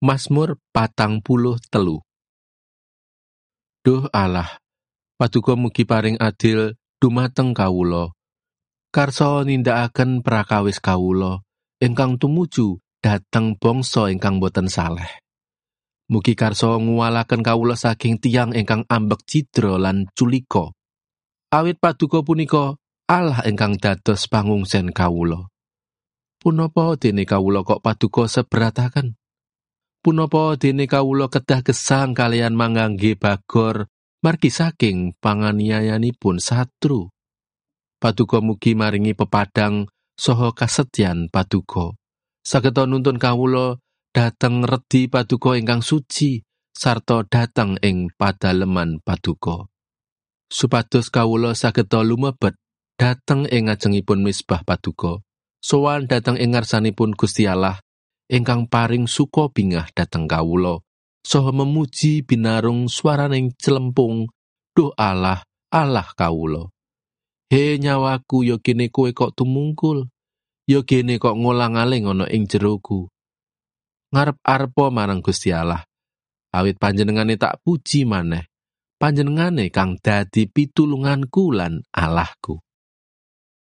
Mazmur 43. Duh Allah, Paduka mugi paring adil dumateng kawula. Karsa nindakaken prakawis kawula ingkang tumuju dhateng bangsa ingkang boten saleh. Mugi karsa nguwalaken kawula saking tiyang ingkang ambek cidra lan culika. Awit Paduka punika Allah ingkang dados pangungsen kawula. Punapa dene kawula kok Paduka sebrataken? Punapa dene kawula kedah gesang kalian mangangge bagor margi saking panganiayanipun satru? Paduka mugi maringi pepadang saha kasetyan Paduka. Sageta nuntun kawula dhateng redi Paduka ingkang suci sarta dhateng ing padaleman Paduka. Supados kawula sageta lumebet dhateng ing ngajengipun misbah Paduka, sowan dhateng ing ngarsanipun Gusti Allah ingkang paring suka bingah dhateng kawula, saha memuji binarung swaraning celempung, Duh Allah, Allah kawula. He nyawaku, ya kene kowe kok tumungkul, ya kene kok ngolang-aling ana ing jeroku. Ngarep-arepa marang Gusti Allah, awit panjenengane tak puji maneh, panjenengane kang dadi pitulunganku lan Allahku.